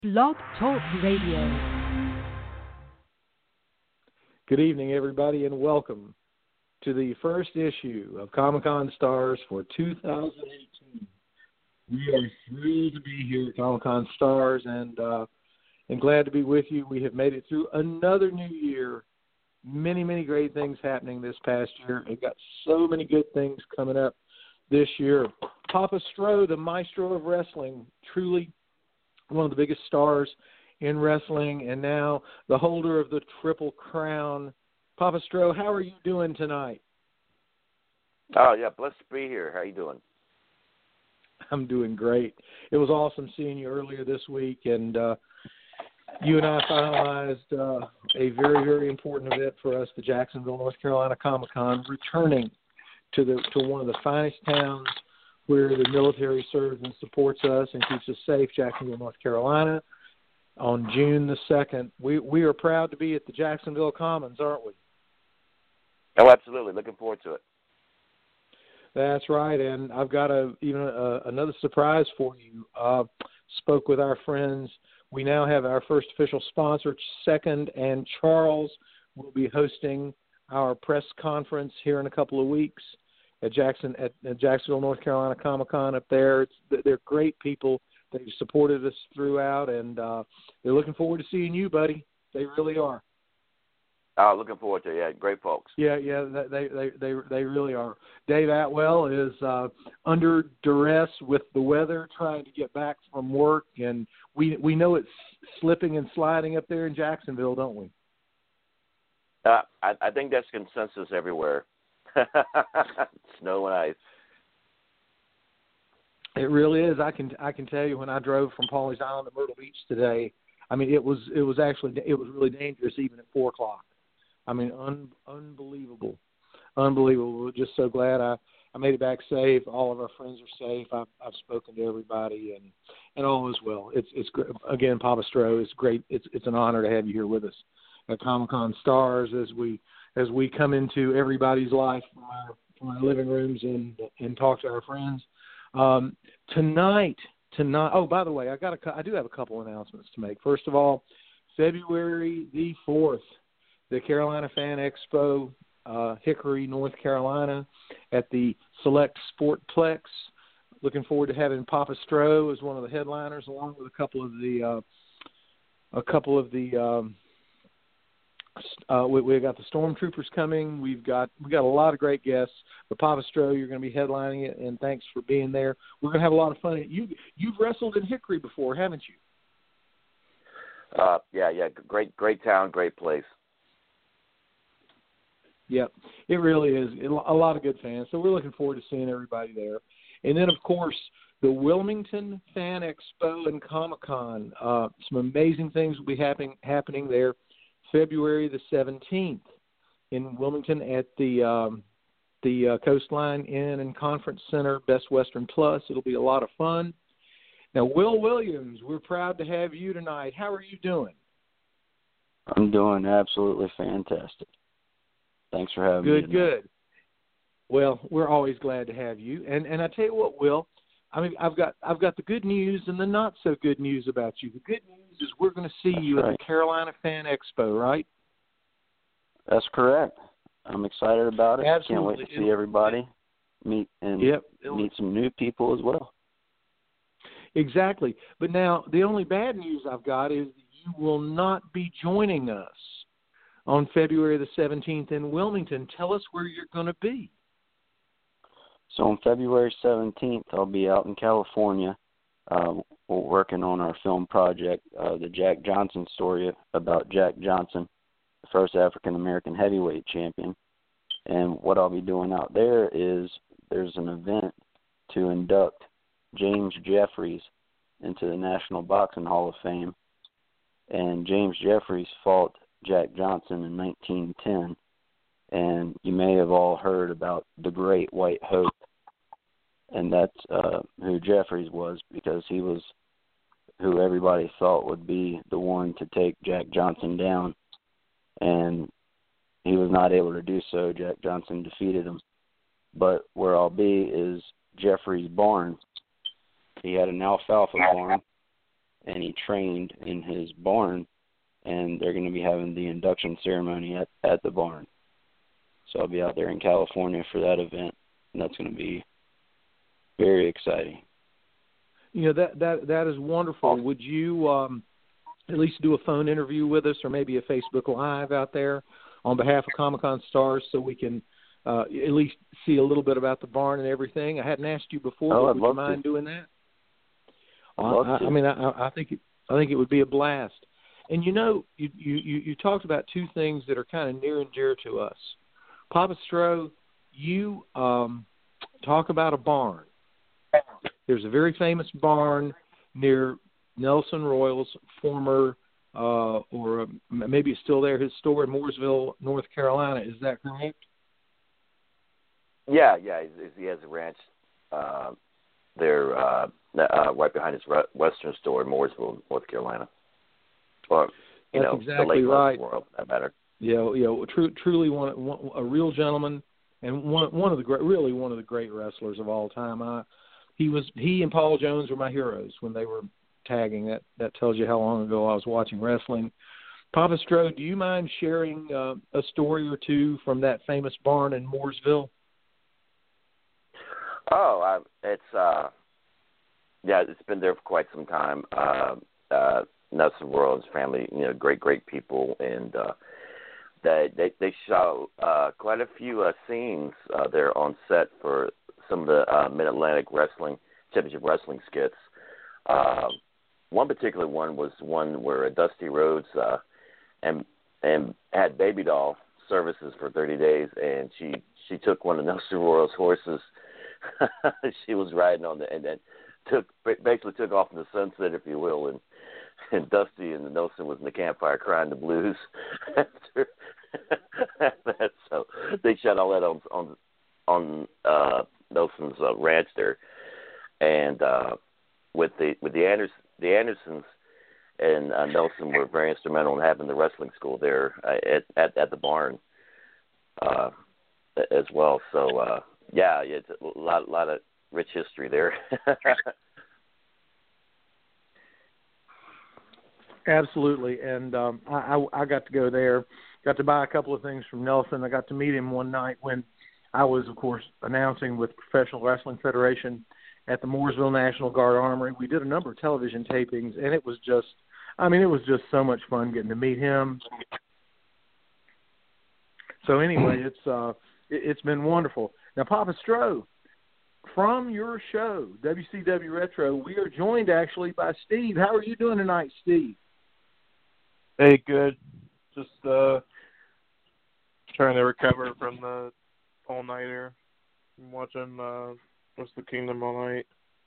Blog Talk Radio. Good evening, everybody, and welcome to the first issue of Comic-Con Stars for 2018. We are thrilled to be here at Comic-Con Stars and glad to be with you. We have made it through another new year. Many, many great things happening this past year. We've got so many good things coming up this year. Papa Stro, the maestro of wrestling, truly one of the biggest stars in wrestling, and now the holder of the Triple Crown. Papa Stro, how are you doing tonight? Oh, yeah, blessed to be here. How you doing? I'm doing great. It was awesome seeing you earlier this week, and you and I finalized a very, very important event for us, the Jacksonville, North Carolina Comic-Con, returning to one of the finest towns where the military serves and supports us and keeps us safe, Jacksonville, North Carolina, on June the 2nd. We are proud to be at the Jacksonville Commons, aren't we? Oh, absolutely. Looking forward to it. That's right, and I've got another surprise for you. Spoke with our friends. We now have our first official sponsor, Second and Charles, will be hosting our press conference here in a couple of weeks at Jacksonville, North Carolina Comic-Con up there. They're great people. They've supported us throughout, and they're looking forward to seeing you, buddy. They really are. Oh, looking forward to it. Yeah, great folks. Yeah, they really are. Dave Atwell is under duress with the weather, trying to get back from work, and we know it's slipping and sliding up there in Jacksonville, don't we? I think that's consensus everywhere. Snow and ice. It really is. I can tell you when I drove from Pawleys Island to Myrtle Beach today, I mean it was really dangerous even at 4:00. I mean unbelievable. We're just so glad I made it back safe. All of our friends are safe. I've spoken to everybody and all is well. It's great. Again, Papa Stro, it's great. It's an honor to have you here with us at Comic-Con Stars as we come into everybody's life from our living rooms and talk to our friends. Tonight. Oh, by the way, I do have a couple announcements to make. First of all, February the 4th, the Carolina Fan Expo, Hickory, North Carolina, at the Select Sportplex. Looking forward to having Papa Stro as one of the headliners, along with a couple of the. We've got the Stormtroopers coming. We've got a lot of great guests. But Papa Stro, you're going to be headlining it, and thanks for being there. We're going to have a lot of fun. You've wrestled in Hickory before, haven't you? Yeah. Great town, great place. Yep, it really is. A lot of good fans. So we're looking forward to seeing everybody there. And then, of course, the Wilmington Fan Expo and Comic-Con. Some amazing things will be happening there. February the 17th in Wilmington at the Coastline Inn and Conference Center, Best Western Plus. It'll be a lot of fun. Now, Will Williams, we're proud to have you tonight. How are you doing? I'm doing absolutely fantastic. Thanks for having me tonight. Good. Well, we're always glad to have you. And I tell you what, Will, I mean, I've got the good news and the not so good news about you. The good news is we're going to see you at the Carolina Fan Expo, right? That's correct. I'm excited about it. Absolutely. Can't wait to see everybody, meet some new people as well. Exactly. But now the only bad news I've got is that you will not be joining us on February the 17th in Wilmington. Tell us where you're going to be. So on February 17th, I'll be out in California. We're working on our film project, the Jack Johnson story about Jack Johnson, the first African-American heavyweight champion. And what I'll be doing out there is there's an event to induct James Jeffries into the National Boxing Hall of Fame. And James Jeffries fought Jack Johnson in 1910. And you may have all heard about the Great White Hope. And that's who Jeffries was, because he was who everybody thought would be the one to take Jack Johnson down. And he was not able to do so. Jack Johnson defeated him. But where I'll be is Jeffries' barn. He had an alfalfa farm, and he trained in his barn, and they're going to be having the induction ceremony at the barn. So I'll be out there in California for that event, and that's going to be very exciting. You know, that is wonderful. Would you at least do a phone interview with us, or maybe a Facebook Live out there on behalf of Comic-Con Stars, so we can at least see a little bit about the barn and everything? I hadn't asked you before, but would you mind doing that? I mean, I think it would be a blast. And you know, you talked about two things that are kind of near and dear to us. Papa Stro, you talk about a barn. There's a very famous barn near Nelson Royal's former, or maybe it's still there, his store in Mooresville, North Carolina. Is that correct? Yeah. He has a ranch there right behind his western store in Mooresville, North Carolina. Or, That's exactly the Lake right. World, for that matter. Yeah, truly a real gentleman, and one of the great wrestlers of all time. He and Paul Jones were my heroes when they were tagging. That tells you how long ago I was watching wrestling. Papa Stro, do you mind sharing a story or two from that famous barn in Mooresville? Oh, it's been there for quite some time. Nelson Royal and his family, great people, and they shot quite a few scenes there on set for some of the Mid-Atlantic Championship Wrestling skits. One particular one was one where Dusty Rhodes and had Baby Doll services for 30 days, and she took one of Nelson Royal's horses. She was riding on and then basically took off in the sunset, if you will, and Dusty and Nelson was in the campfire crying the blues after that. So they shot all that on Nelson's ranch there, and with the Andersons and Nelson were very instrumental in having the wrestling school there at the barn as well. So it's a lot of rich history there. Absolutely, and I got to go there, got to buy a couple of things from Nelson. I got to meet him one night when I was, of course, announcing with Professional Wrestling Federation at the Mooresville National Guard Armory. We did a number of television tapings, and it was just so much fun getting to meet him. So anyway, it's been wonderful. Now, Papa Stro, from your show, WCW Retro, we are joined actually by Steve. How are you doing tonight, Steve? Hey, good. Just trying to recover from the all-nighter. I'm watching Wrestle Kingdom all night.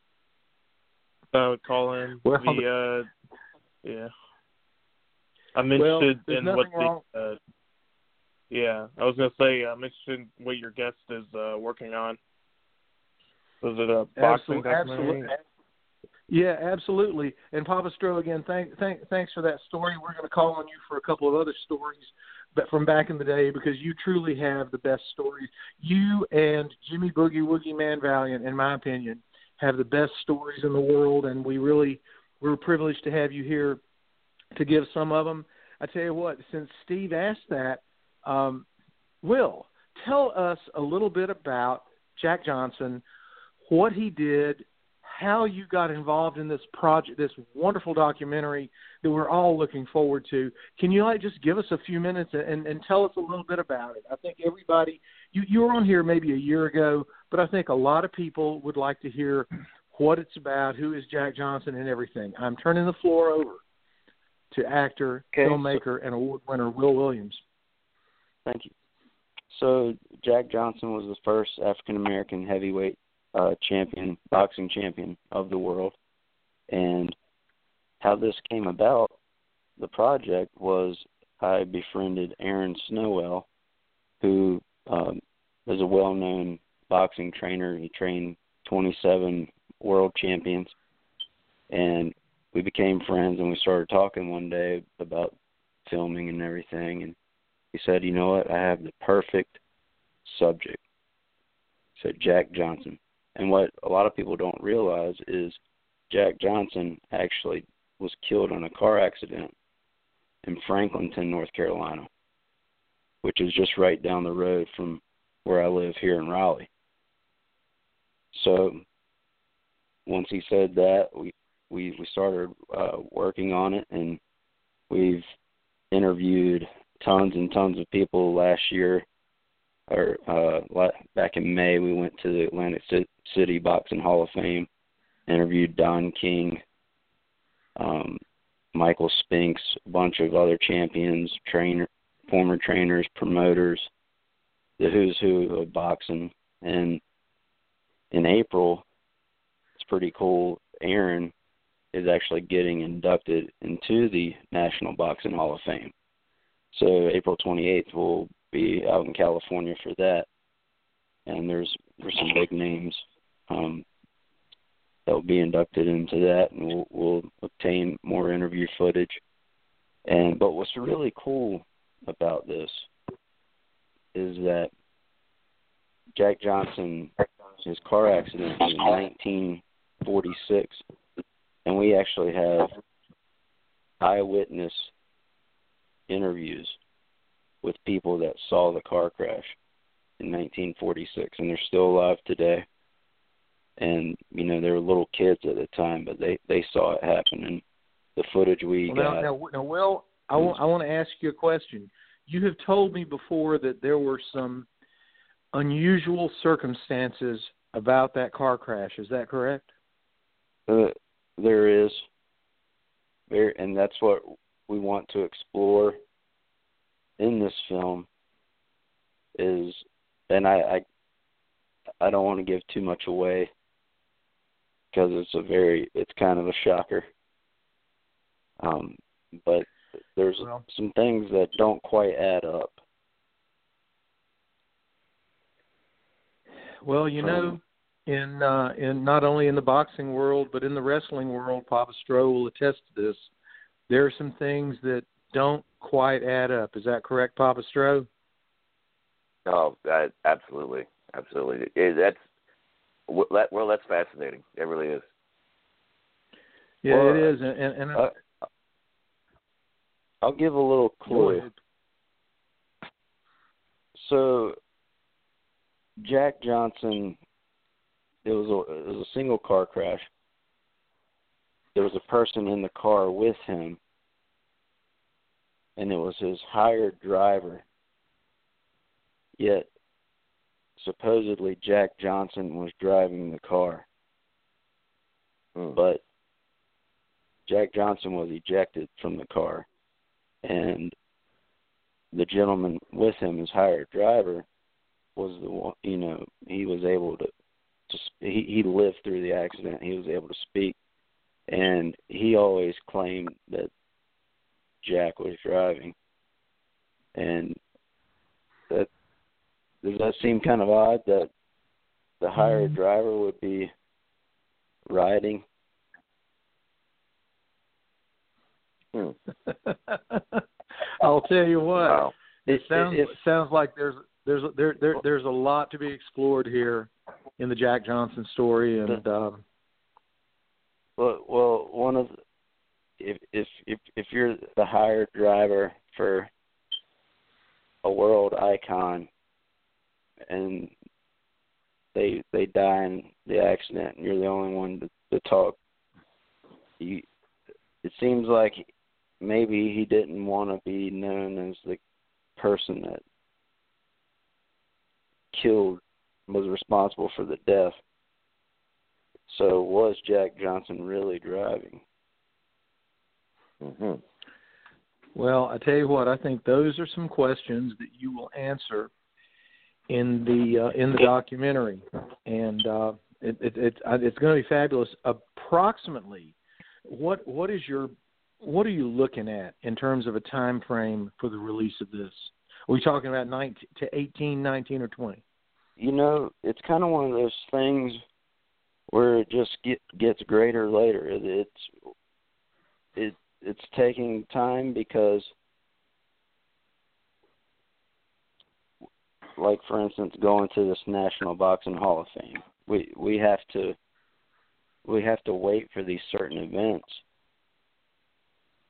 I would call in. Well, yeah. I'm interested in what wrong. I was going to say, I'm interested in what your guest is working on. Was it a boxing documentary? Absolutely. Yeah, absolutely. And Papa Stro, again, thanks for that story. We're going to call on you for a couple of other stories from back in the day, because you truly have the best stories. You and Jimmy Boogie Woogie Man Valiant, in my opinion, have the best stories in the world, and we're privileged to have you here to give some of them. I tell you what, since Steve asked that, Will, tell us a little bit about Jack Johnson, what he did, how you got involved in this project, this wonderful documentary that we're all looking forward to. Can you just give us a few minutes and tell us a little bit about it? I think everybody, you were on here maybe a year ago, but I think a lot of people would like to hear what it's about, who is Jack Johnson, and everything. I'm turning the floor over to actor, filmmaker, and award winner Will Williams. Thank you. So Jack Johnson was the first African-American heavyweight boxing champion of the world. And how this came about, the project was I befriended Aaron Snowell, who is a well-known boxing trainer. He trained 27 world champions. And we became friends, and we started talking one day about filming and everything. And he said, you know what, I have the perfect subject. He said, Jack Johnson. And what a lot of people don't realize is Jack Johnson actually was killed in a car accident in Franklinton, North Carolina, which is just right down the road from where I live here in Raleigh. So once he said that, we started working on it, and we've interviewed tons and tons of people last year. Or back in May, we went to the Atlantic City Boxing Hall of Fame, interviewed Don King, Michael Spinks, a bunch of other champions, former trainers, promoters, the who's who of boxing. And in April, it's pretty cool, Aaron is actually getting inducted into the National Boxing Hall of Fame. So April 28th, we'll be out in California for that. And there's some big names that will be inducted into that, and we'll obtain more interview footage. But what's really cool about this is that Jack Johnson, his car accident was in 1946, and we actually have eyewitness interviews with people that saw the car crash in 1946, and they're still alive today. And, you know, they were little kids at the time, but they saw it happen. And the footage we got... Now, Will, I want to ask you a question. You have told me before that there were some unusual circumstances about that car crash. Is that correct? There is. And that's what we want to explore in this film is... And I don't want to give too much away because it's kind of a shocker. But there's some things that don't quite add up. Well, you know, in not only in the boxing world but in the wrestling world, Papa Stro will attest to this. There are some things that don't quite add up. Is that correct, Papa Stro? Oh, absolutely. Absolutely. That's fascinating. It really is. Yeah, well, it is. And I'll give a little clue. So, Jack Johnson, it was a single car crash. There was a person in the car with him, and it was his hired driver. Yet, supposedly Jack Johnson was driving the car. But Jack Johnson was ejected from the car. And the gentleman with him, his hired driver, was the one, you know, he was able to he lived through the accident. He was able to speak. And he always claimed that Jack was driving. And that... Does that seem kind of odd that the hired driver would be riding? I'll tell you what. Wow. It sounds like there's a lot to be explored here in the Jack Johnson story, and well, one of if you're the hired driver for a world icon, and they die in the accident, and you're the only one to talk. It seems like maybe he didn't want to be known as the person that was responsible for the death. So was Jack Johnson really driving? Mm-hmm. Well, I tell you what, I think those are some questions that you will answer in the documentary, and it's going to be fabulous. Approximately, what are you looking at in terms of a time frame for the release of this? Are we talking about 18, 19, or 20? You know, it's kind of one of those things where it just gets greater later. It's taking time because, like, for instance, going to this National Boxing Hall of Fame, we have to wait for these certain events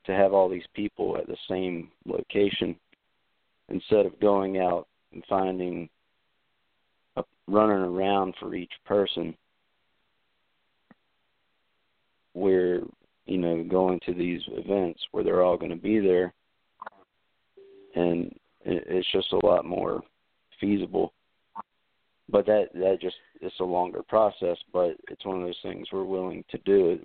to have all these people at the same location instead of going out and finding running around for each person. We're, going to these events where they're all going to be there, and it's just a lot more feasible. But that just, it's a longer process, but it's one of those things we're willing to do.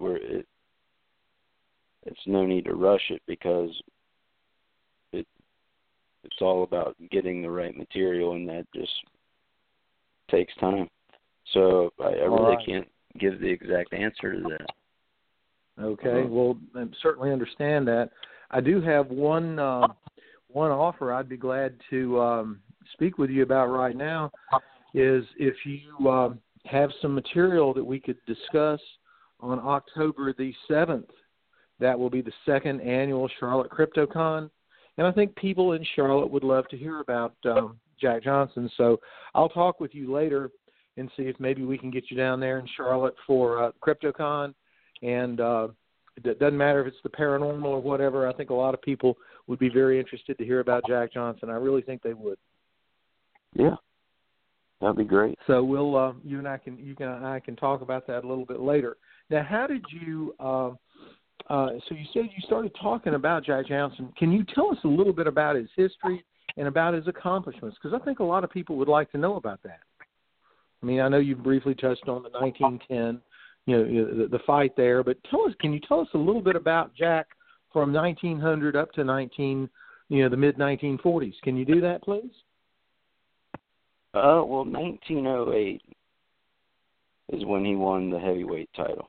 It's no need to rush it, because it's all about getting the right material, and that just takes time. So I really can't give the exact answer to that. Okay, well, I certainly understand that. I do have one offer I'd be glad to speak with you about right now, is if you have some material that we could discuss on October the 7th. That will be the second annual Charlotte CryptoCon, and I think people in Charlotte would love to hear about Jack Johnson. So I'll talk with you later and see if maybe we can get you down there in Charlotte for CryptoCon. And it doesn't matter if it's the paranormal or whatever. I think a lot of people would be very interested to hear about Jack Johnson. I really think they would. Yeah, that'd be great. So we'll you and I can talk about that a little bit later. Now, how did you? So you said you started talking about Jack Johnson. Can you tell us a little bit about his history and about his accomplishments? Because I think a lot of people would like to know about that. I mean, I know you briefly touched on the 1910. The fight there, but can you tell us a little bit about Jack from 1900 up to the mid 1940s? Can you do that, please? Well, 1908 is when he won the heavyweight title.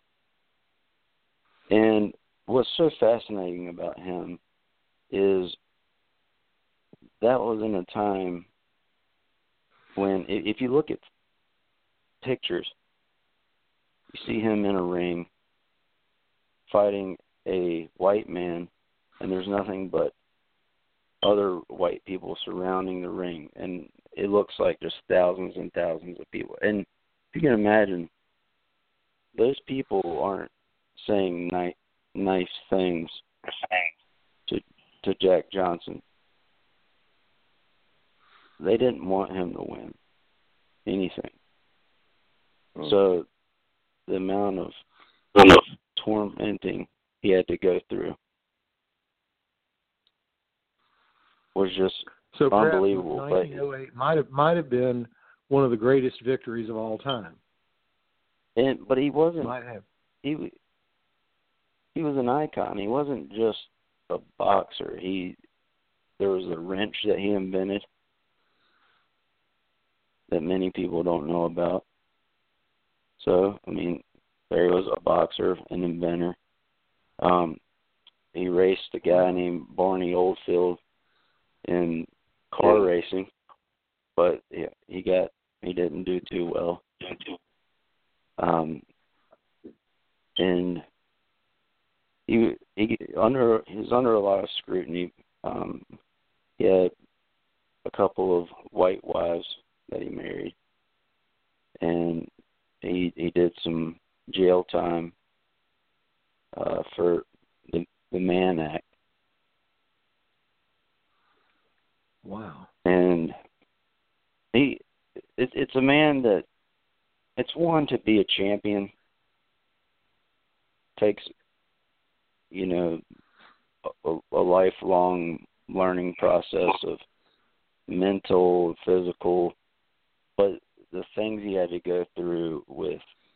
And what's so fascinating about him is that was in a time when, if you look at pictures, you see him in a ring fighting a white man, and there's nothing but other white people surrounding the ring, and it looks like there's thousands and thousands of people. And if you can imagine, those people aren't saying nice things to Jack Johnson. They didn't want him to win anything. So the amount of tormenting he had to go through was just unbelievable. 1908 might have been one of the greatest victories of all time. But he wasn't. Might have. He was an icon. He wasn't just a boxer. There was a wrench that he invented that many people don't know about. So, I mean, there he was, a boxer, an inventor. He raced a guy named Barney Oldfield in car racing, but he didn't do too well. And he was under a lot of scrutiny. He had a couple of white wives that he married, and he did some jail time for the Mann Act. Wow. And it's a man that, it's one, to be a champion takes, a lifelong learning process of mental, physical, but the things he had to go through with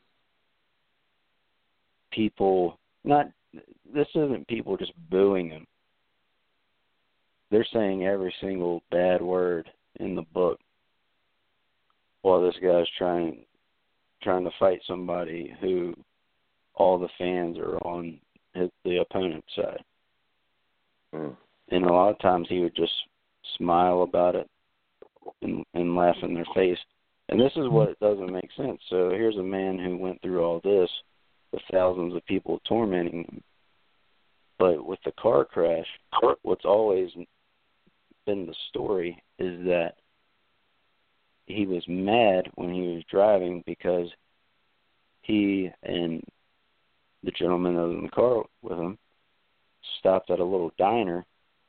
people, this isn't people just booing him. They're saying every single bad word in the book while this guy's trying to fight somebody who all the fans are on the opponent's side. And a lot of times he would just smile about it and laugh in their face. And this is what doesn't make sense. So here's a man who went through all this with thousands of people tormenting him. But with the car crash, what's always been the story is that he was mad when he was driving because he and the gentleman that was in the car with him stopped at a little diner,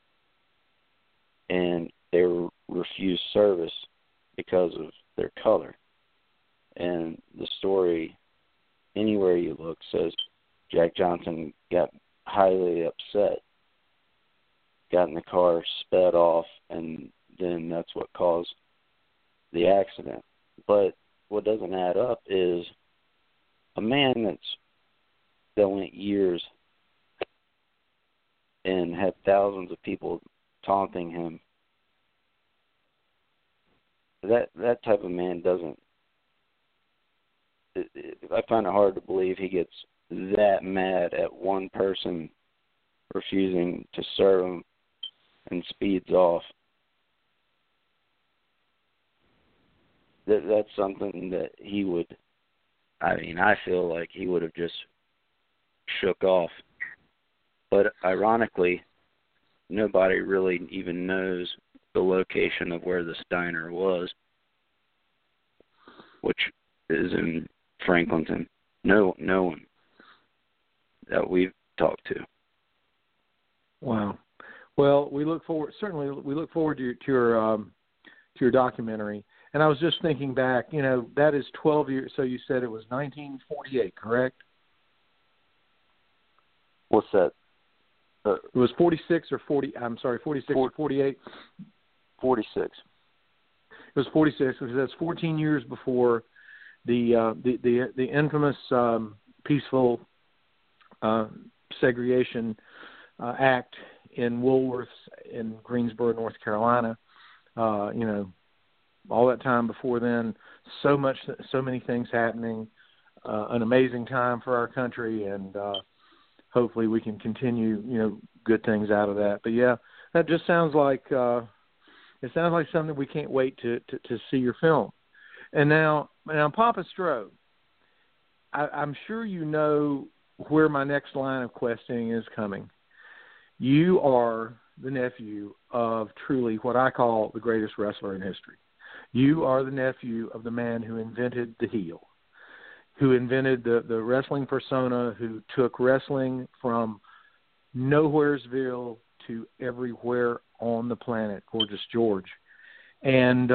and they were refused service because of their color. And the story, anywhere you look, says Jack Johnson got highly upset, got in the car, sped off, and then that's what caused the accident. But what doesn't add up is a man that went years and had thousands of people taunting him. That type of man doesn't. I find it hard to believe he gets that mad at one person refusing to serve him and speeds off. That's something that he would. I feel like he would have just shook off. But ironically, nobody really even knows the location of where this diner was, which is in Franklinton. No one that we've talked to. Wow. Well, we look forward to your documentary. And I was just thinking back, that is 12 years. So you said it was 1948, correct? What's that? It was 46 or 40. I'm sorry, 46 or 48. 46. It was 46 because that's 14 years before the infamous peaceful segregation act in Woolworths in Greensboro, North Carolina. All that time before then, so many things happening. An amazing time for our country, and hopefully we can continue, good things out of that. But yeah, that just sounds like something we can't wait to see your film. And now Papa Stroh, I'm sure you know where my next line of questioning is coming. You are the nephew of truly what I call the greatest wrestler in history. You are the nephew of the man who invented the heel, who invented the wrestling persona, who took wrestling from nowheresville to everywhere on the planet, Gorgeous George. And,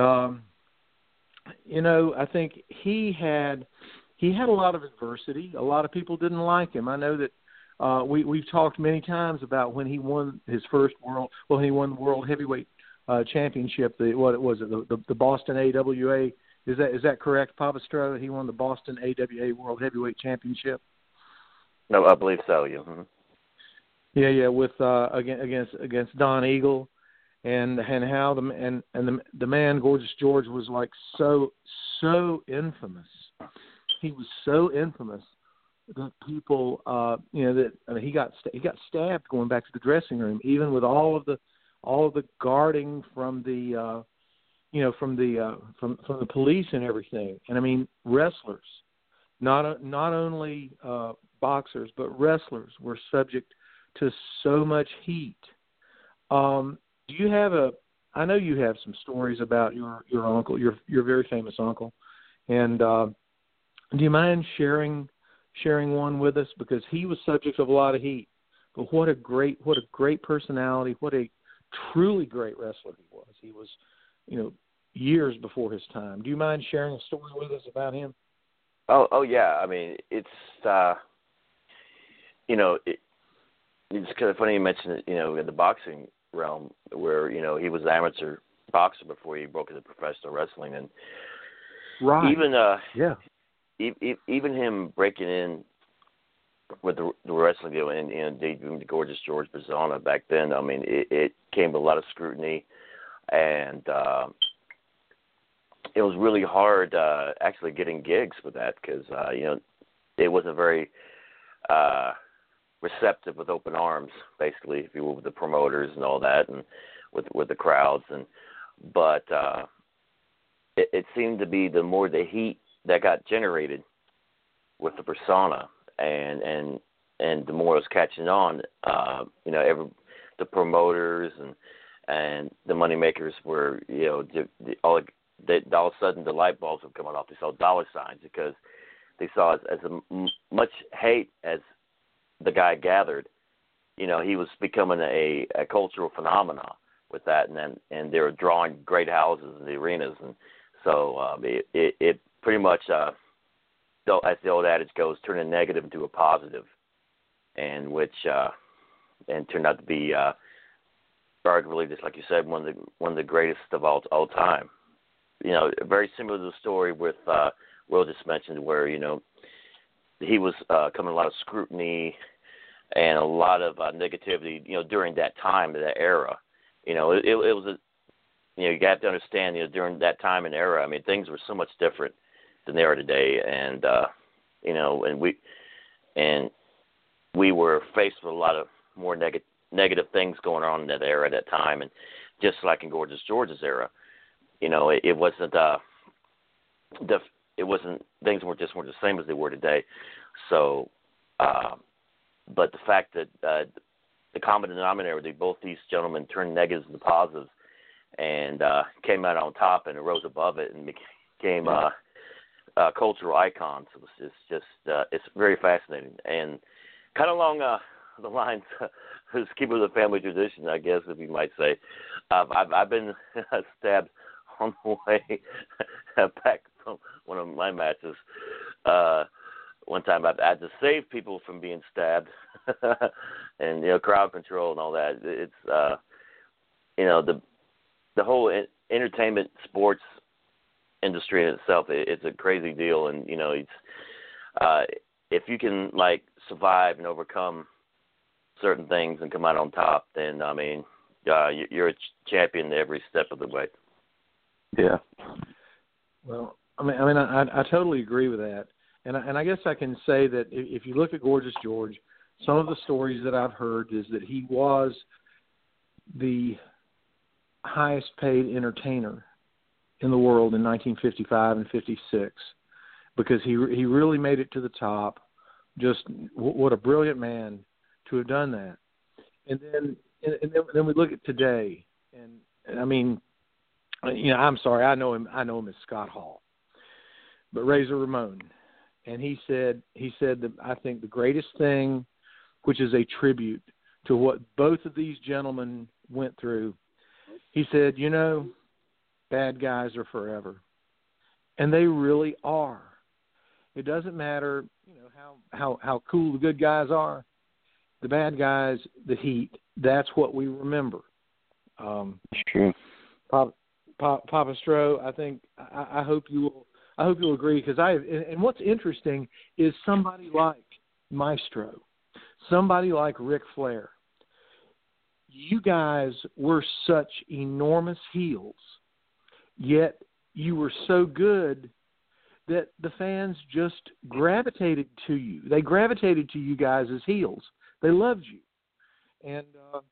I think he had a lot of adversity. A lot of people didn't like him. I know that we've talked many times about when he won his first when he won the World Heavyweight Championship, the Boston AWA. Is that correct, Papa Stroh? He won the Boston AWA World Heavyweight Championship. No, I believe so. Yeah. Mm-hmm. Yeah, with against Don Eagle, and how the man Gorgeous George was like so infamous. He was so infamous that people, he got stabbed going back to the dressing room, even with all of the guarding from the from the police and everything. And I mean, wrestlers, not only boxers, but wrestlers were subject to so much heat. Do you have I know you have some stories about your uncle, your very famous uncle, and do you mind sharing one with us, because he was subject of a lot of heat, but what a great personality, what a truly great wrestler he was. He was, years before his time. Do you mind sharing a story with us about him? Oh yeah. I mean, it's it's kind of funny you mentioned it, in the boxing realm, where, he was an amateur boxer before he broke into professional wrestling. And right. Even him breaking in with the wrestling deal and debuting the Gorgeous George persona back then, I mean, it came with a lot of scrutiny, and it was really hard actually getting gigs with that, because, it wasn't very receptive with open arms, basically, if you will, with the promoters and all that, and with the crowds. But it seemed to be the more the heat that got generated with the persona, and the more it was catching on, the promoters and the money makers were, all of a sudden the light bulbs were coming off. They saw dollar signs, because they saw as much hate as the guy gathered, he was becoming a cultural phenomenon with that, and they were drawing great houses in the arenas, and so it pretty much, as the old adage goes, turned a negative into a positive, and which and turned out to be arguably, just like you said, one of the greatest of all time. Very similar to the story with Will just mentioned, where he was coming a lot of scrutiny and a lot of negativity, during that time, that era. It was you have to understand, during that time and era, I mean, things were so much different than they are today, and and we were faced with a lot of more negative things going on in that era, at that time, and just like in Gorgeous George's era, it wasn't things weren't the same as they were today. So, but the fact that the common denominator, both these gentlemen turned negatives into positives, and came out on top and rose above it and became cultural icons. It's just it's very fascinating, and kind of along the lines of keeping with the family tradition, I guess, if you might say. I've been stabbed on the way back from one of my matches. One time I had to save people from being stabbed, and crowd control and all that. It's the whole entertainment sports industry in itself. It's a crazy deal, and it's if you can survive and overcome certain things and come out on top, then I mean you're a champion every step of the way. Yeah. Well, I totally agree with that. And I guess I can say that if you look at Gorgeous George, some of the stories that I've heard is that he was the highest paid entertainer in the world in 1955 and 56, because he really made it to the top. Just what a brilliant man to have done that. And then we look at today, and I mean, I'm sorry, I know him as Scott Hall, but Razor Ramon. And he said that I think the greatest thing, which is a tribute to what both of these gentlemen went through, he said, bad guys are forever. And they really are. It doesn't matter, how cool the good guys are. The bad guys, the heat, that's what we remember. It's true. Papa Stro, I think, I hope you'll agree, because and what's interesting is somebody like Maestro, somebody like Ric Flair. You guys were such enormous heels, yet you were so good that the fans just gravitated to you. They gravitated to you guys as heels. They loved you. And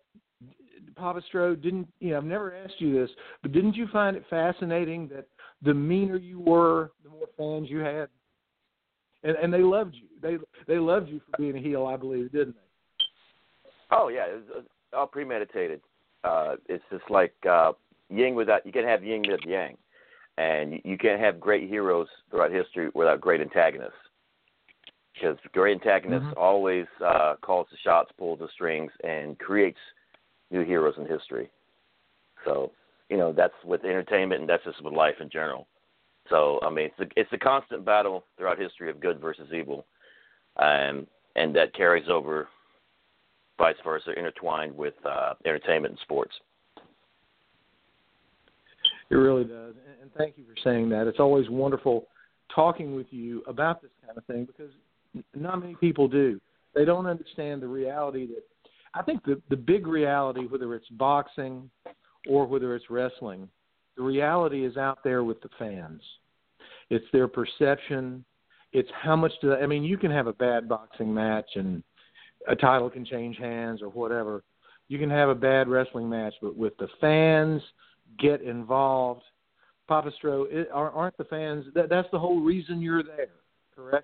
Papa Stro, I've never asked you this, but didn't you find it fascinating that the meaner you were, the more fans you had? And they loved you. They loved you for being a heel, I believe, didn't they? Oh, yeah. It was all premeditated. It's just like yin without – you can't have yin without yang. And you can't have great heroes throughout history without great antagonists. Because great antagonists always calls the shots, pulls the strings, and creates new heroes in history. So, that's with entertainment, and that's just with life in general. So, I mean, it's a constant battle throughout history of good versus evil, and that carries over, vice versa, intertwined with entertainment and sports. It really does, and thank you for saying that. It's always wonderful talking with you about this kind of thing, because not many people do. They don't understand the reality that – I think the big reality, whether it's boxing or whether it's wrestling, the reality is out there with the fans. It's their perception. It's how much do – I mean, you can have a bad boxing match and a title can change hands or whatever. You can have a bad wrestling match, but with the fans – get involved. Papa Stro, aren't the fans, that's the whole reason you're there, correct?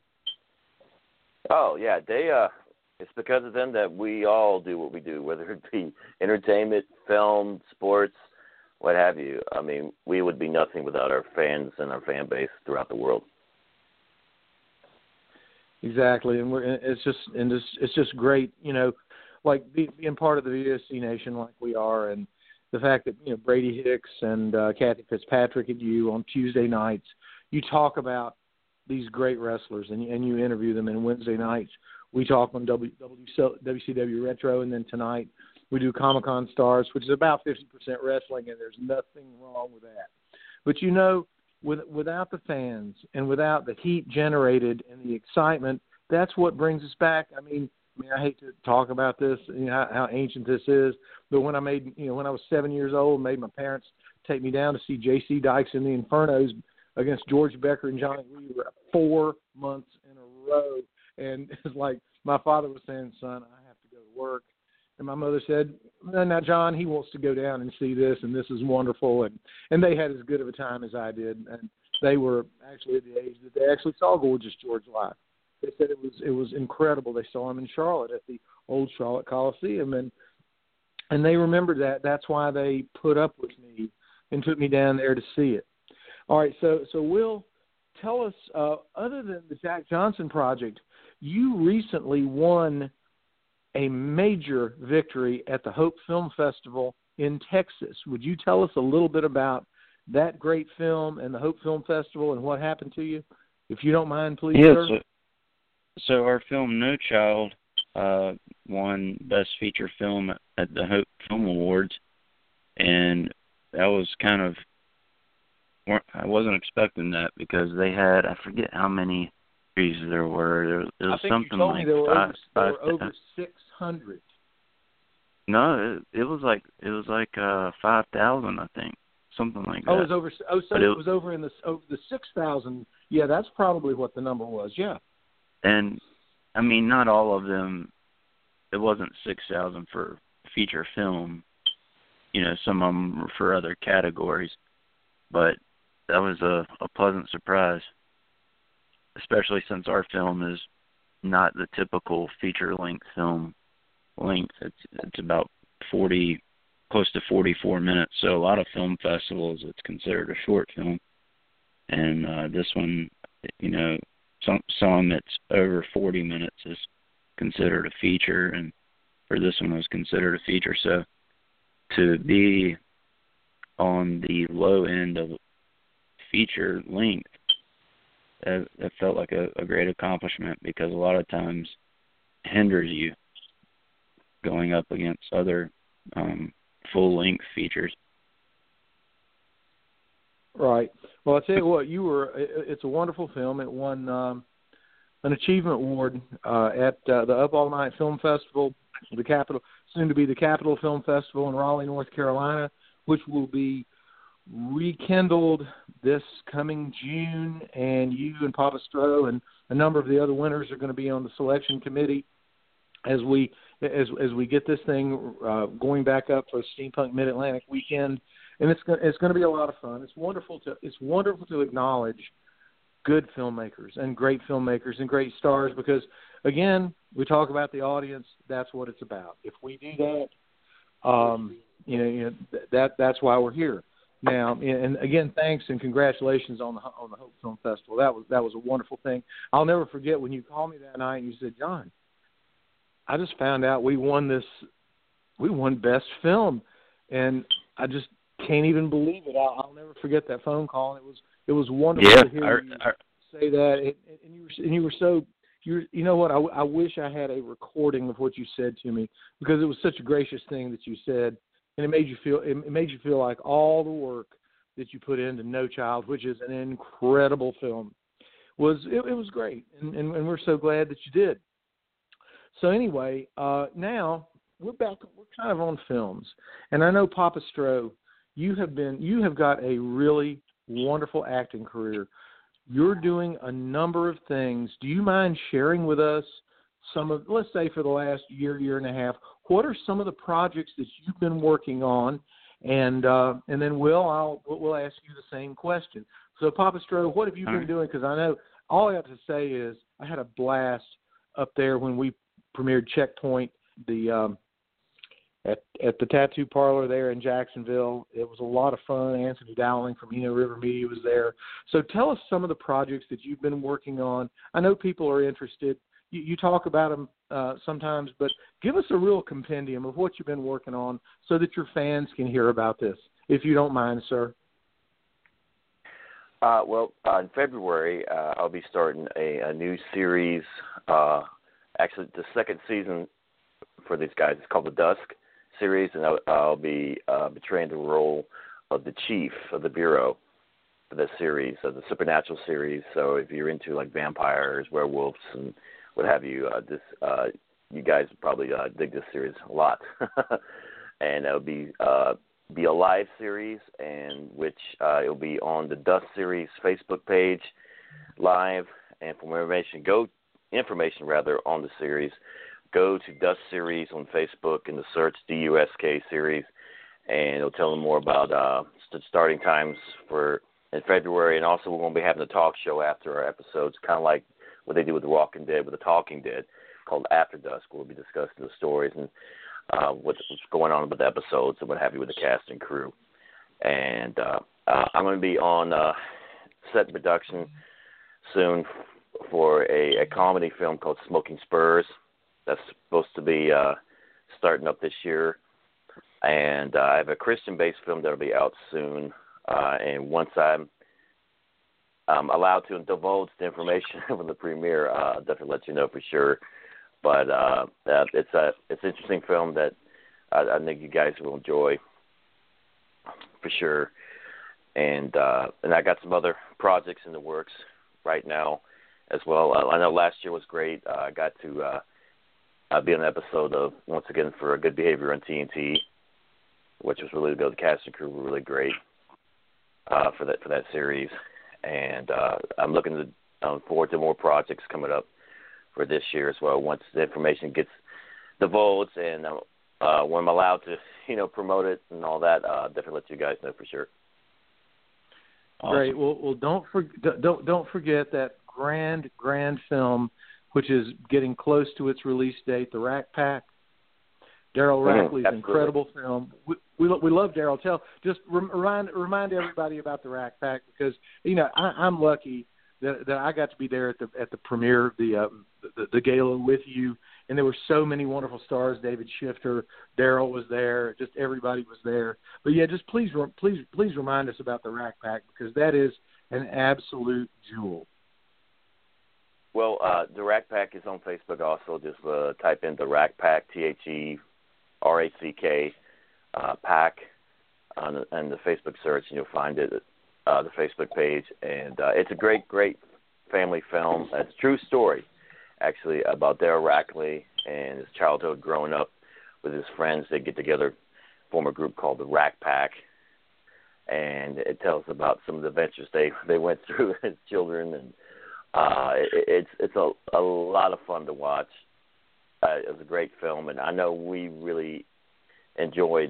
Oh, yeah. It's because of them that we all do what we do, whether it be entertainment, film, sports, what have you. I mean, we would be nothing without our fans and our fan base throughout the world. Exactly, and it's just great. like being part of the VSC Nation like we are, and the fact that, you know, Brady Hicks and Kathy Fitzpatrick and you on Tuesday nights, you talk about these great wrestlers and you interview them. And Wednesday nights we talk on WCW Retro, and then tonight we do Comic-Con Stars, which is about 50% wrestling, and there's nothing wrong with that. But, you know, without the fans and without the heat generated and the excitement, that's what brings us back. I mean, I hate to talk about this, you know, how ancient this is, but when I was 7 years old, made my parents take me down to see J.C. Dykes in the Infernos against George Becker and Johnny Weaver 4 months in a row. And it's like my father was saying, son, I have to go to work. And my mother said, now, John, he wants to go down and see this, and this is wonderful. And they had as good of a time as I did. And they were actually at the age that they actually saw Gorgeous George live. They said it was incredible. They saw him in Charlotte at the old Charlotte Coliseum, and they remembered that. That's why they put up with me and took me down there to see it. All right, so Will, tell us, other than the Jack Johnson project, you recently won a major victory at the Hope Film Festival in Texas. Would you tell us a little bit about that great film and the Hope Film Festival and what happened to you? If you don't mind, please, sir. So our film No Child won Best Feature Film at the Hope Film Awards, and that was kind of, I wasn't expecting that because they had, I forget how many series there were. There was something like there were over 600. No, it was like 5,000, I think, something like that. Oh, it was over. Oh, so it was over in over the 6,000. Yeah, that's probably what the number was. Yeah. And, I mean, not all of them, it wasn't 6,000 for feature film. You know, some of them were for other categories. But that was a pleasant surprise, especially since our film is not the typical feature-length film length. It's about 40, close to 44 minutes. So a lot of film festivals, it's considered a short film. And this one, you know, some song that's over 40 minutes is considered a feature, and for this one was considered a feature. So to be on the low end of feature length, that felt like a great accomplishment, because a lot of times it hinders you going up against other full-length features. Right. Well, I'll tell you what, it's a wonderful film. It won an achievement award at the Up All Night Film Festival, soon to be the Capitol Film Festival in Raleigh, North Carolina, which will be rekindled this coming June. And you and Papa Stroh and a number of the other winners are going to be on the selection committee as we get this thing going back up for Steampunk Mid-Atlantic weekend. And it's going to be a lot of fun. It's wonderful to acknowledge good filmmakers and great stars, because again, we talk about the audience. That's what it's about. If we do that, that's why we're here. Now, and again, thanks and congratulations on the Hope Film Festival. That was a wonderful thing. I'll never forget when you called me that night and you said, John, I just found out we won Best Film, and I just can't even believe it. I'll never forget that phone call. And it was wonderful to hear you say that. And you were so, you know what? I wish I had a recording of what you said to me, because it was such a gracious thing that you said, and it made you feel like all the work that you put into No Child, which is an incredible film, was great, and we're so glad that you did. So anyway, now we're back. We're kind of on films, and I know Papa Stroh, you have got a really wonderful acting career. You're doing a number of things. Do you mind sharing with us some of, let's say for the last year and a half, what are some of the projects that you've been working on? And then we'll ask you the same question. So Papa Stroh, what have you been doing? Because I know all I have to say is I had a blast up there when we premiered Checkpoint, at the tattoo parlor there in Jacksonville. It was a lot of fun. Anthony Dowling from Eno River Media was there. So tell us some of the projects that you've been working on. I know people are interested. You talk about them sometimes, but give us a real compendium of what you've been working on so that your fans can hear about this, if you don't mind, sir. In February, I'll be starting a new series. Actually, the second season for these guys is called the Dusk series, and I'll be portraying the role of the chief of the Bureau for this series, the Supernatural series. So if you're into like vampires, werewolves, and what have you, you guys would probably dig this series a lot. And it'll be a live series, and which it'll be on the Dust Series Facebook page live. And for more information on the series, go to Dust Series on Facebook and search DUSK series, and it'll tell them more about the starting times in February. And also, we're going to be having a talk show after our episodes, kind of like what they do with The Walking Dead, with The Talking Dead, called After Dusk. We'll be discussing the stories and what's going on with the episodes and what have you with the cast and crew. And I'm going to be on set production soon for a comedy film called Smoking Spurs. That's supposed to be starting up this year. And I have a Christian-based film that will be out soon. And once I'm allowed to divulge the information from the premiere, I'll definitely let you know for sure. But it's an interesting film that I think you guys will enjoy for sure. And I got some other projects in the works right now as well. I know last year was great. I got to be on an episode of, once again, for A Good Behavior on TNT, which was really good. The cast and crew were really great for that series. And I'm looking forward to more projects coming up for this year as well. Once the information gets divulged and when I'm allowed to, promote it and all that, definitely let you guys know for sure. Awesome. Great. Well, don't forget that grand film, which is getting close to its release date, The Rack Pack. Darryl Rackley's incredible film. We love Darryl. Just remind everybody about The Rack Pack, because I'm lucky that I got to be there at the premiere, the gala with you, and there were so many wonderful stars. David Shifter, Darryl was there, just everybody was there. But yeah, just please remind us about The Rack Pack, because that is an absolute jewel. Well, the Rack Pack is on Facebook also. Just type in The Rack Pack, THERACK Pack, on the Facebook search, and you'll find it, the Facebook page. And it's a great family film. It's a true story, actually, about Darryl Rackley and his childhood growing up with his friends. They get together, form a group called the Rack Pack, and it tells about some of the adventures they went through as children. And it's a lot of fun to watch. It was a great film, and I know we really enjoyed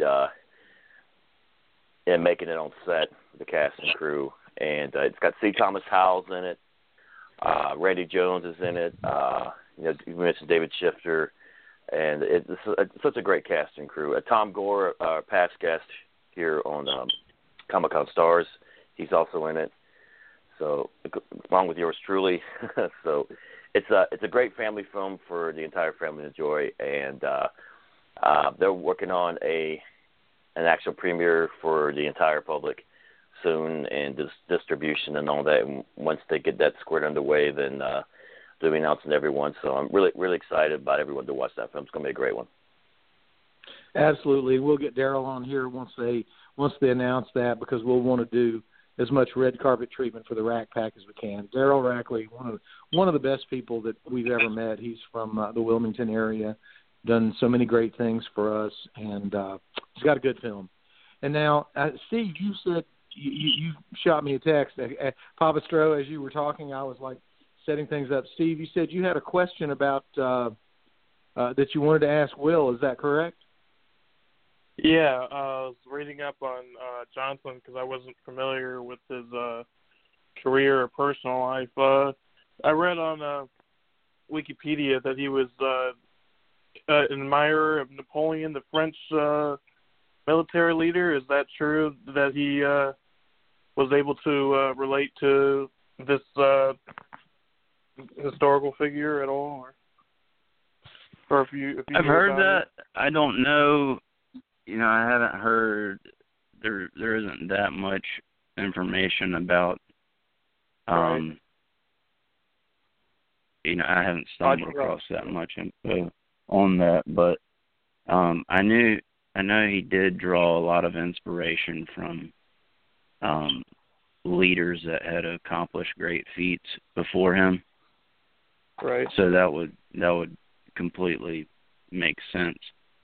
making it on set, the cast and crew. And it's got C. Thomas Howell's in it. Randy Jones is in it. You mentioned David Shifter, and it's such a great cast and crew. Tom Gore, our past guest here on Comic Con Stars, he's also in it. So, along with yours truly. So, it's a great family film for the entire family to enjoy, and they're working on an actual premiere for the entire public soon, and distribution and all that. And once they get that squared underway, then they'll be announcing to everyone. So I'm really, really excited about everyone to watch that film. It's going to be a great one. Absolutely. We'll get Darryl on here once they announce that, because we'll want to do as much red carpet treatment for the Rack Pack as we can. Darryl Rackley, one of the best people that we've ever met. He's from the Wilmington area, done so many great things for us, and he's got a good film. And now, Steve, you said you shot me a text. Papa Stro, as you were talking, I was like setting things up. Steve, you said you had a question about that you wanted to ask Will. Is that correct? Yeah, I was reading up on Johnson because I wasn't familiar with his career or personal life. I read on Wikipedia that he was an admirer of Napoleon, the French military leader. Is that true, that he was able to relate to this historical figure at all? Or? Or if you I've knew heard about that. I don't know. I haven't heard. There isn't that much information about. Right. I haven't stumbled across that much info on that, but I know he did draw a lot of inspiration from leaders that had accomplished great feats before him. Right. So that would completely make sense.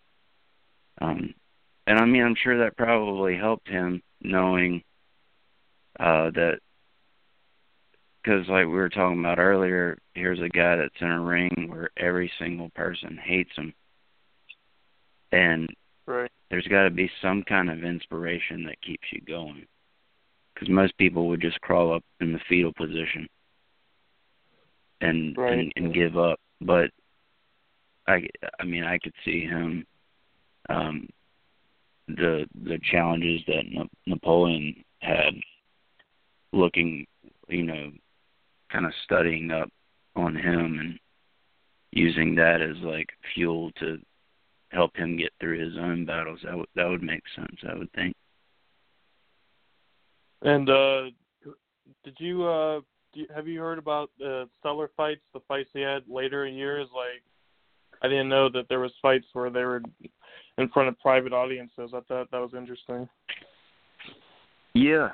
And I mean, I'm sure that probably helped him knowing that, because like we were talking about earlier, here's a guy that's in a ring where every single person hates him. And right. there's got to be some kind of inspiration that keeps you going. Because most people would just crawl up in the fetal position and give up. But I mean, I could see him, the challenges that Napoleon had, looking, kind of studying up on him and using that as like fuel to help him get through his own battles. That would make sense, I would think. And have you heard about the stellar fights, the fights he had later in years? Like, I didn't know that there was fights where they were in front of private audiences. I thought that was interesting. Yeah.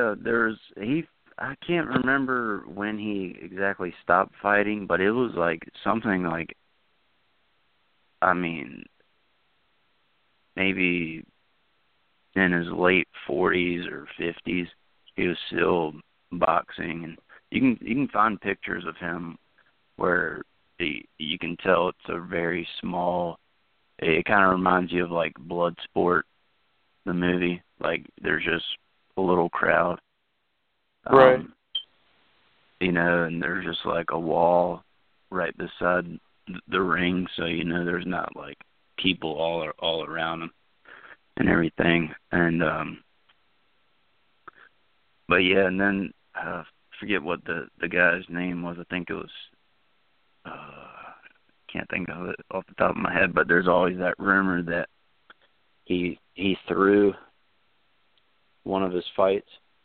I can't remember when he exactly stopped fighting, but it was like something like, I mean, maybe in his late 40s or 50s, he was still boxing, and you can find pictures of him where you can tell it's a very small. It kind of reminds you of like Bloodsport, the movie. Like there's just a little crowd, right? And there's just like a wall right beside the ring, so there's not like people all around him and everything. And but yeah, and then I forget what the guy's name was. I think it was can't think of it off the top of my head, but there's always that rumor that he threw one of his fights.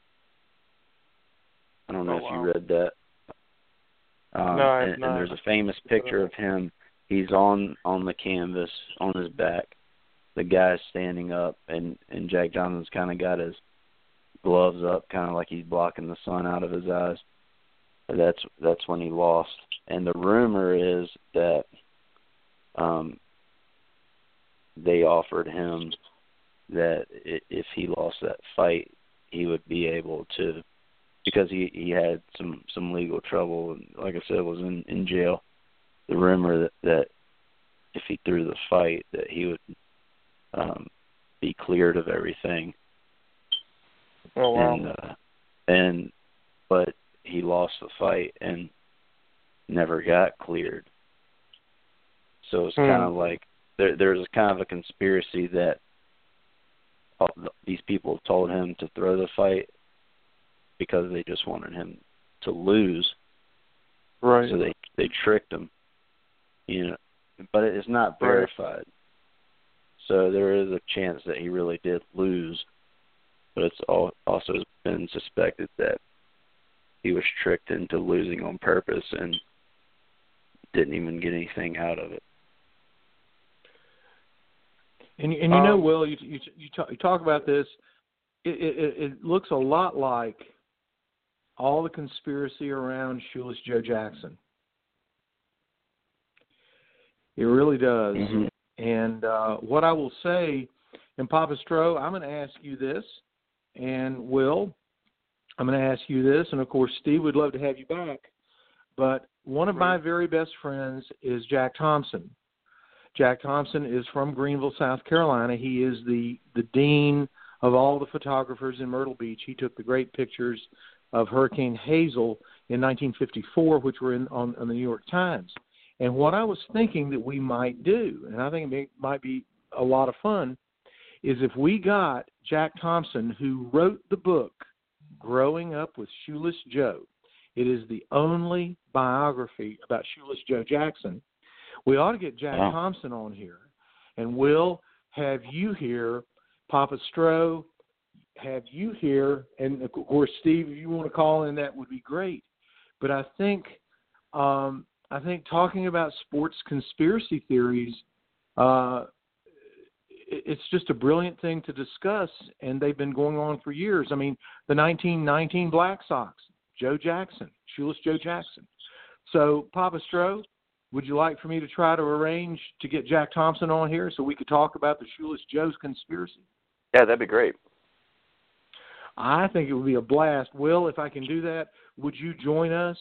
I don't know if you read that. No, and there's a famous picture of him. He's on the canvas on his back. The guy's standing up, and Jack Johnson's kind of got his gloves up, kind of like he's blocking the sun out of his eyes. That's when he lost. And the rumor is that they offered him that if he lost that fight, he would be able to, because he had some legal trouble, and like I said, was in jail. The rumor that if he threw the fight, that he would be cleared of everything. Oh wow! But he lost the fight and never got cleared. So it's kind of like there's kind of a conspiracy that these people told him to throw the fight because they just wanted him to lose. Right. So they tricked him. But it's not verified. Right. So there is a chance that he really did lose, but it's also been suspected that he was tricked into losing on purpose and didn't even get anything out of it. And Will, you talk about this. It looks a lot like all the conspiracy around Shoeless Joe Jackson. It really does. Mm-hmm. And what I will say, and Papa Stro, I'm going to ask you this, and Will, I'm going to ask you this, and of course Steve would love to have you back, but one of my very best friends is Jack Thompson. Jack Thompson is from Greenville, South Carolina. He is the dean of all the photographers in Myrtle Beach. He took the great pictures of Hurricane Hazel in 1954, which were on the New York Times. And what I was thinking that we might do, and I think it might be a lot of fun, is if we got Jack Thompson, who wrote the book Growing Up with Shoeless Joe. It is the only biography about Shoeless Joe Jackson. We ought to get Jack Thompson on here, and we'll have you here, Papa Stroh, have you here, and of course, Steve, if you want to call in, that would be great. But I think talking about sports conspiracy theories, it's just a brilliant thing to discuss, and they've been going on for years. I mean, the 1919 Black Sox, Joe Jackson, Shoeless Joe Jackson. So, Papa Stroh, would you like for me to try to arrange to get Jack Thompson on here so we could talk about the Shoeless Joe's conspiracy? Yeah, that'd be great. I think it would be a blast. Will, if I can do that, would you join us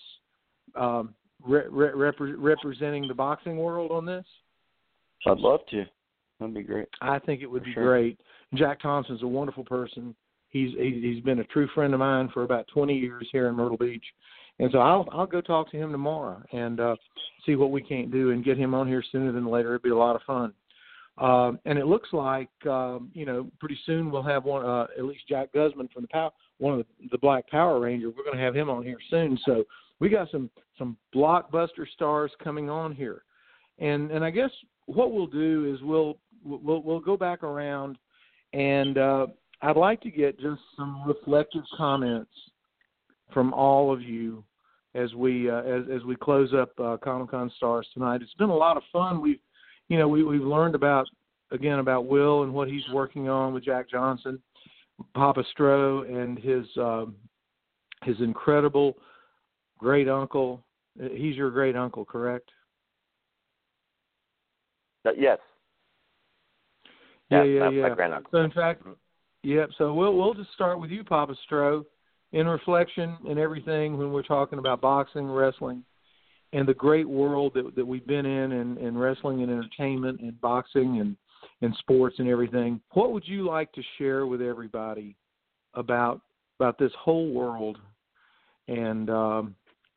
representing the boxing world on this? I'd love to. That'd be great. I think it would be great. Jack Thompson's a wonderful person. He's been a true friend of mine for about 20 years here in Myrtle Beach. And so I'll go talk to him tomorrow and see what we can't do and get him on here sooner than later. It'd be a lot of fun. And it looks like, pretty soon we'll have one, at least Jack Guzman from one of the Black Power Rangers. We're going to have him on here soon. So we got some blockbuster stars coming on here. And I guess what we'll do is we'll go back around, and I'd like to get just some reflective comments from all of you as we close up Comic-Con Stars tonight. It's been a lot of fun. We've learned about Will and what he's working on with Jack Johnson, Papa Stroh, and his incredible great uncle. He's your great uncle, correct? Yes. Yeah. My grand-uncle. So in fact, so we'll just start with you, Papa Stroh, in reflection and everything when we're talking about boxing, wrestling, and the great world that we've been in wrestling and entertainment and boxing and sports and everything. What would you like to share with everybody about this whole world and how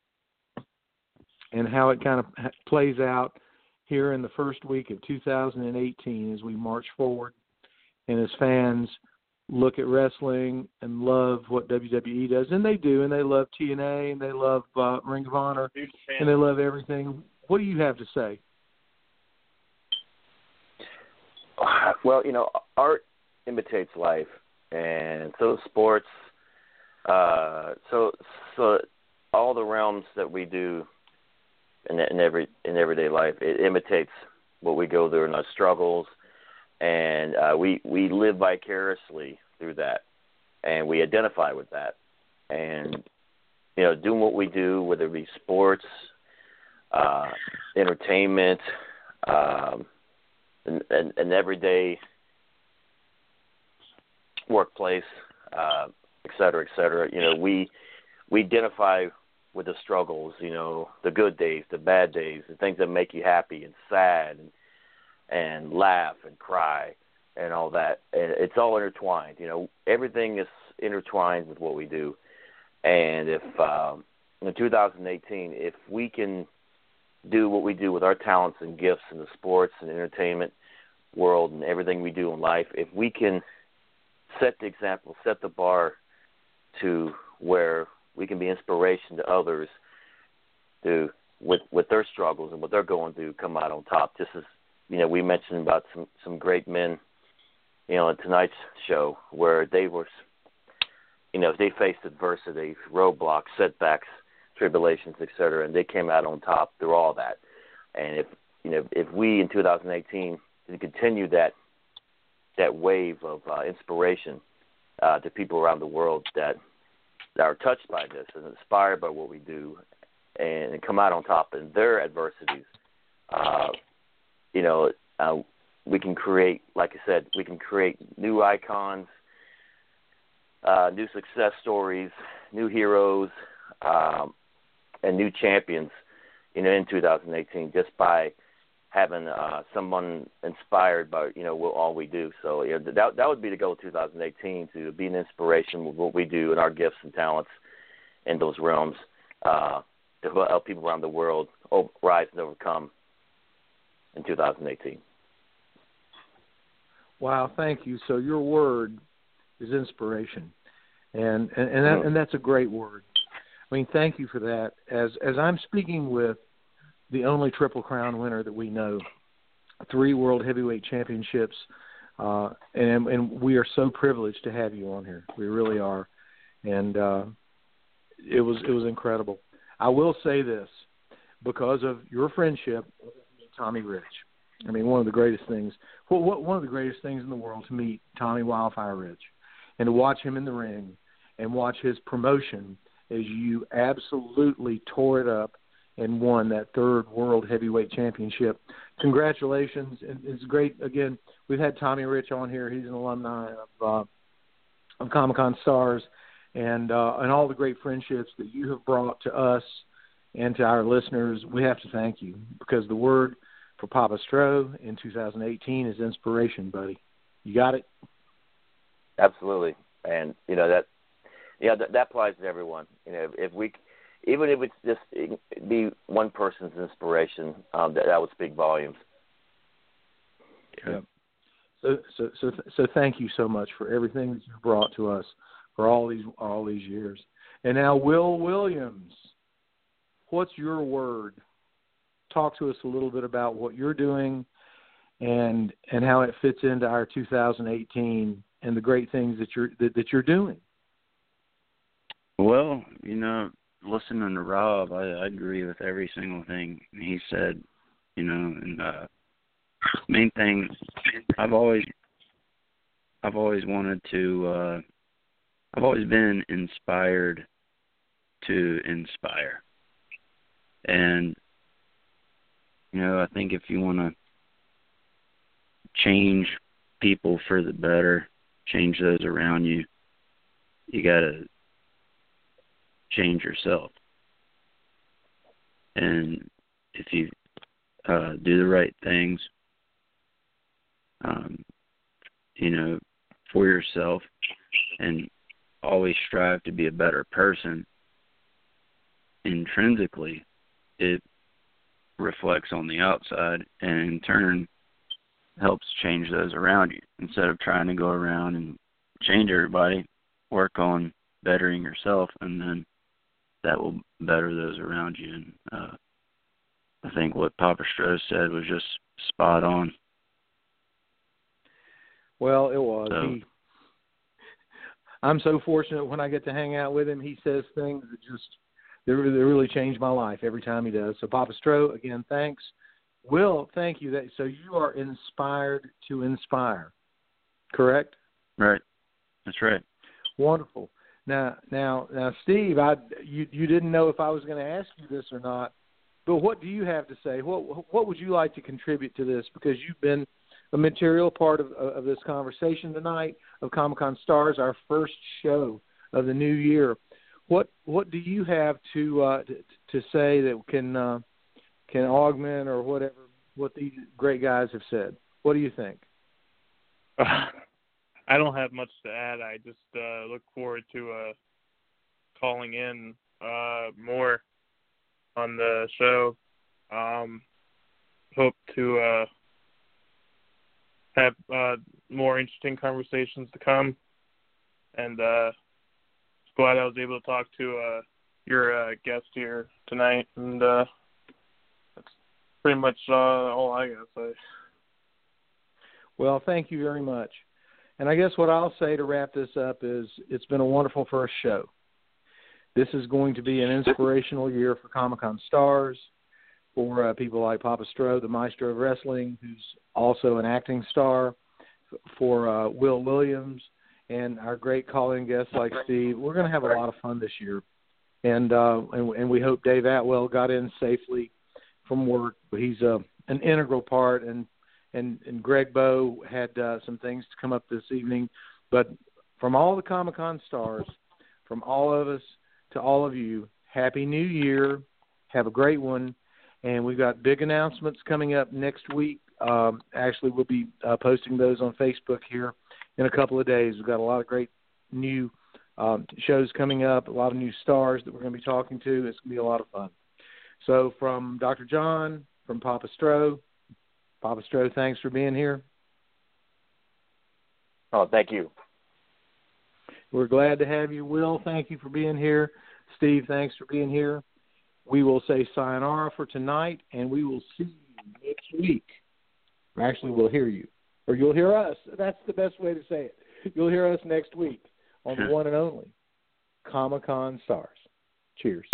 it kind of plays out here in the first week of 2018 as we march forward and as fans look at wrestling and love what WWE does, and they do, and they love TNA, and they love Ring of Honor, and they love everything. What do you have to say? Well, art imitates life, and so sports. So all the realms that we do in everyday life, it imitates what we go through in our struggles. And we live vicariously through that, and we identify with that. And, doing what we do, whether it be sports, entertainment, an everyday workplace, et cetera, we identify with the struggles, the good days, the bad days, the things that make you happy and sad and laugh and cry and all that. And it's all intertwined. Everything is intertwined with what we do. And if in 2018, if we can do what we do with our talents and gifts in the sports and entertainment world and everything we do in life, if we can set the example, set the bar to where we can be inspiration to others to with their struggles and what they're going through, come out on top, just as we mentioned about some great men, in tonight's show where they were, they faced adversity, roadblocks, setbacks, tribulations, etc., and they came out on top through all that. And if we in 2018 continue that wave of inspiration to people around the world that are touched by this and inspired by what we do, and come out on top in their adversities. We can create, like I said, new icons, new success stories, new heroes, and new champions, in 2018 just by having someone inspired by, what all we do. So that would be the goal of 2018, to be an inspiration with what we do and our gifts and talents in those realms, to help people around the world rise and overcome in 2018. Wow, thank you. So your word is inspiration, and that's a great word. I mean, thank you for that. As I'm speaking with the only Triple Crown winner that we know, 3 World Heavyweight Championships, and we are so privileged to have you on here. We really are, and it was incredible. I will say this, because of your friendship with Tommy Rich. I mean, one of the greatest things. One of the greatest things in the world to meet Tommy Wildfire Rich, and to watch him in the ring, and watch his promotion as you absolutely tore it up and won that 3rd World Heavyweight Championship. Congratulations. And it's great. Again, we've had Tommy Rich on here. He's an alumni of Comic-Con Stars, and all the great friendships that you have brought to us and to our listeners. We have to thank you, because the word for Papa Stro in 2018 is inspiration, buddy. You got it? Absolutely. And, that applies to everyone. If we, even if it's just be one person's inspiration, that would speak volumes. Yeah. So thank you so much for everything that you've brought to us for all these years. And now, Will Williams, what's your word? Talk to us a little bit about what you're doing and how it fits into our 2018 and the great things that you're doing. Well, listening to Rob, I agree with every single thing he said. And main thing, I've always wanted to. I've always been inspired to inspire, and I think if you want to change people for the better, change those around you, you got to change yourself. And if you do the right things, for yourself, and always strive to be a better person, intrinsically, it reflects on the outside, and in turn helps change those around you. Instead of trying to go around and change everybody, work on bettering yourself, and then that will better those around you. And I think what Papa Stro said was just spot on. Well, it was. So, I'm so fortunate when I get to hang out with him. He says things that really change my life every time he does. So, Papa Stro, again, thanks. Will, thank you. So you are inspired to inspire, correct? Right. That's right. Wonderful. Now, Steve, you didn't know if I was going to ask you this or not, but what do you have to say? What would you like to contribute to this? Because you've been a material part of this conversation tonight of Comic-Con Stars, our first show of the new year. What do you have to say that can augment or whatever what these great guys have said? What do you think? I don't have much to add. I just look forward to calling in more on the show. Hope to have more interesting conversations to come, and glad I was able to talk to your guest here tonight, and that's pretty much all I gotta say. Well, thank you very much. And I guess what I'll say to wrap this up is it's been a wonderful first show. This is going to be an inspirational year for Comic-Con Stars, for people like Papa Stro, the maestro of wrestling, who's also an acting star, for Will Williams, and our great call-in guests like Steve. We're going to have a lot of fun this year. And we hope Dave Atwell got in safely from work. But he's an integral part, and Greg Bowe had some things to come up this evening. But from all the Comic-Con Stars, from all of us to all of you, Happy New Year. Have a great one. And we've got big announcements coming up next week. Actually, we'll be posting those on Facebook here in a couple of days. We've got a lot of great new shows coming up, a lot of new stars that we're going to be talking to. It's going to be a lot of fun. So from Dr. John, from Papa Stro, thanks for being here. Oh, thank you. We're glad to have you. Will, thank you for being here. Steve, thanks for being here. we will say sayonara for tonight, and we will see you next week. Actually, we'll hear you. Or you'll hear us. That's the best way to say it. You'll hear us next week on the one and only Comic-Con Stars. Cheers.